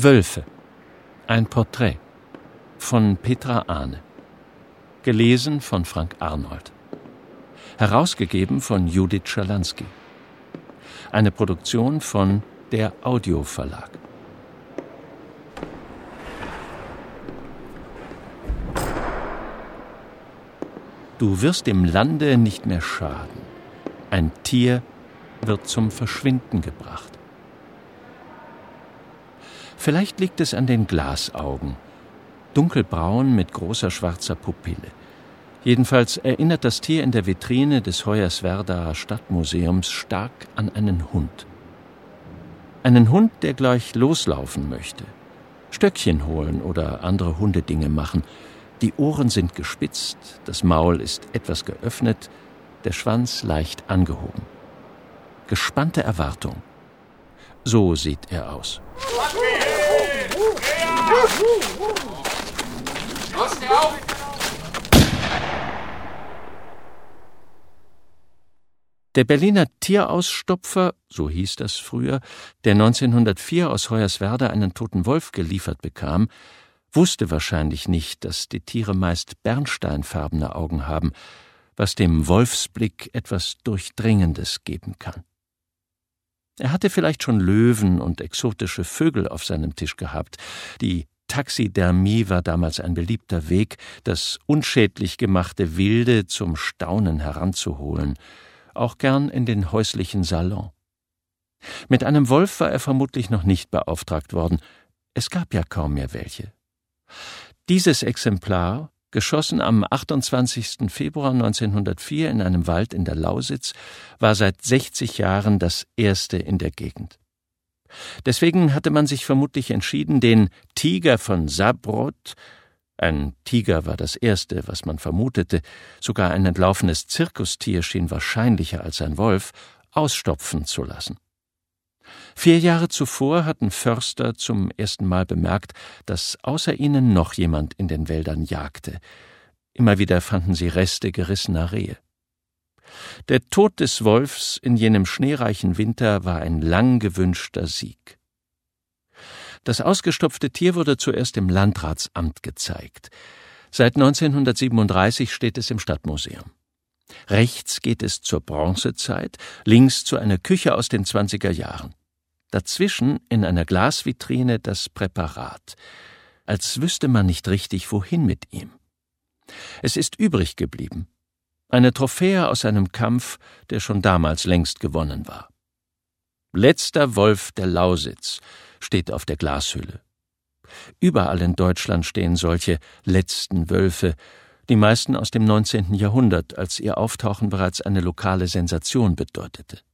Wölfe. Ein Porträt von Petra Ahne. Gelesen von Frank Arnold. Herausgegeben von Judith Schalansky. Eine Produktion von der Audio Verlag. Du wirst dem Lande nicht mehr schaden. Ein Tier wird zum Verschwinden gebracht. Vielleicht liegt es an den Glasaugen, dunkelbraun mit großer schwarzer Pupille. Jedenfalls erinnert das Tier in der Vitrine des Hoyerswerdaer Stadtmuseums stark an einen Hund. Einen Hund, der gleich loslaufen möchte, Stöckchen holen oder andere Hundedinge machen. Die Ohren sind gespitzt, das Maul ist etwas geöffnet, der Schwanz leicht angehoben. Gespannte Erwartung. So sieht er aus. Der Berliner Tierausstopfer, so hieß das früher, der 1904 aus Hoyerswerda einen toten Wolf geliefert bekam, wusste wahrscheinlich nicht, dass die Tiere meist bernsteinfarbene Augen haben, was dem Wolfsblick etwas Durchdringendes geben kann. Er hatte vielleicht schon Löwen und exotische Vögel auf seinem Tisch gehabt. Die Taxidermie war damals ein beliebter Weg, das unschädlich gemachte Wilde zum Staunen heranzuholen, auch gern in den häuslichen Salon. Mit einem Wolf war er vermutlich noch nicht beauftragt worden. Es gab ja kaum mehr welche. Dieses Exemplar, geschossen am 28. Februar 1904 in einem Wald in der Lausitz, war seit 60 Jahren das erste in der Gegend. Deswegen hatte man sich vermutlich entschieden, den Tiger von Sabrod, ein Tiger war das erste, was man vermutete, sogar ein entlaufenes Zirkustier schien wahrscheinlicher als ein Wolf, ausstopfen zu lassen. 4 Jahre zuvor hatten Förster zum ersten Mal bemerkt, dass außer ihnen noch jemand in den Wäldern jagte. Immer wieder fanden sie Reste gerissener Rehe. Der Tod des Wolfs in jenem schneereichen Winter war ein lang gewünschter Sieg. Das ausgestopfte Tier wurde zuerst im Landratsamt gezeigt. Seit 1937 steht es im Stadtmuseum. Rechts geht es zur Bronzezeit, links zu einer Küche aus den 20er Jahren. Dazwischen in einer Glasvitrine das Präparat, als wüsste man nicht richtig, wohin mit ihm. Es ist übrig geblieben. Eine Trophäe aus einem Kampf, der schon damals längst gewonnen war. Letzter Wolf der Lausitz steht auf der Glashülle. Überall in Deutschland stehen solche letzten Wölfe, die meisten aus dem 19. Jahrhundert, als ihr Auftauchen bereits eine lokale Sensation bedeutete.